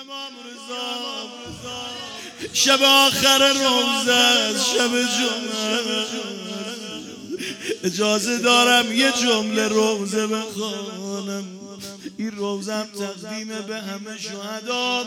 امام رضا شب آخر روزه است، شب جمعه. اجازه دارم یه جمله روزه بخوانم. این روزم تقدیم به همه شهدا،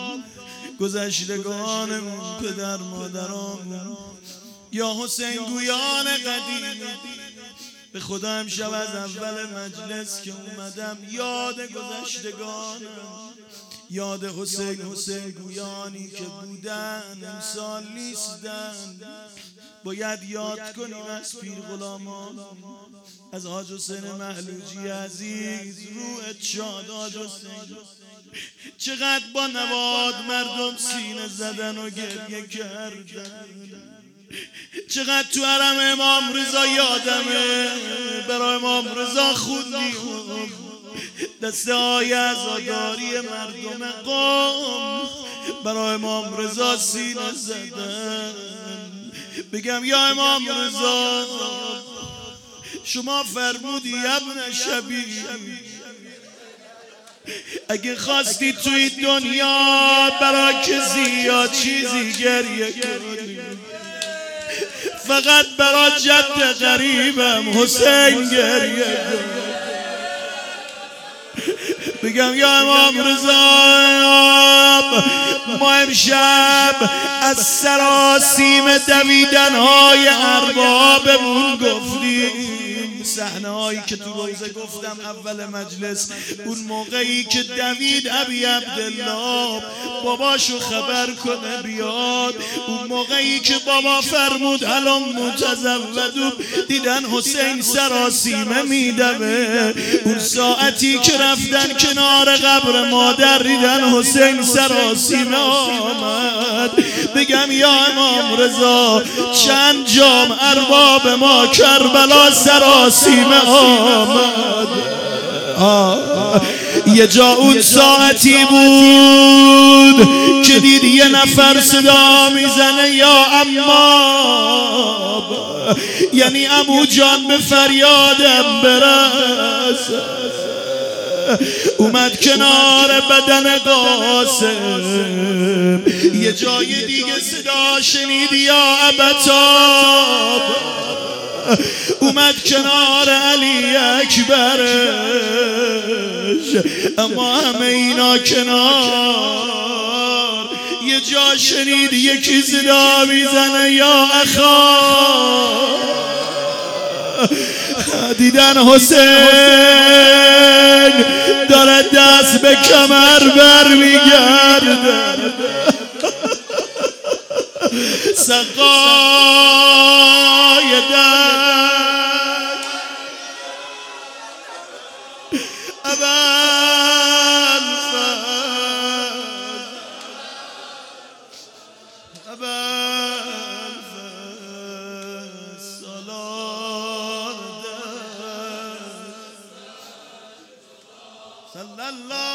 گذشتگانمون، پدر مادرامون، یا حسین گویان قدیم. به خدا امشب از اول مجلس که اومدم یاد گذشتگانم، یاد حسین گویانی که بودن امسال نیستن. باید یاد کنیم از پیر غلامان، از حاج حسین محلوجی عزیز. روحت شاد حاج حسین. چقدر با نواد مردم سینه زدن و گریه کردن. چقدر تو حرم امام رضا یادمه برای امام رضا خوندیم دسته های عزاداری مردم قم، برای امام رضا سینه زدن. بگم یا امام رضا شما فرمودی ابن شبیه، اگه خواستی توی دنیا برای کسی یا چیزی گریه کنی، فقط برای جد غریبم حسین گریه کن. بگم یا امام رضا ما امشب از سراسیم دویدن‌های اربابمون گفتیم. صحنه هایی که تو روزه گفتم اول مجلس، اون موقعی که دوید ابی عبدالله باباشو خبر کنه بیاد، اون موقعی که بابا فرمود الان متزودو، دیدن حسین سراسیمه میدوه. اون ساعتی که رفتن کنار قبر مادر دیدن حسین سراسیمه آمد. بگم یا امام رضا چند جام ارباب ما کربلا سراسیمه آمد. یه جا اون ساعتی بود که دید یه نفر صدا میزنه یا عماب، یعنی عمو جان به فریادم برس. اومد کنار بدن قاسم، یه جای دیگه صدا شنید یا ابتاب. اومد کنار علی اکبرش، اما همه اینا کنار. یه جا شنید یکی صدا میزنه یا اخا، دیدن حسین داره دست به کمر بر میگرده. سقای دست صلی الله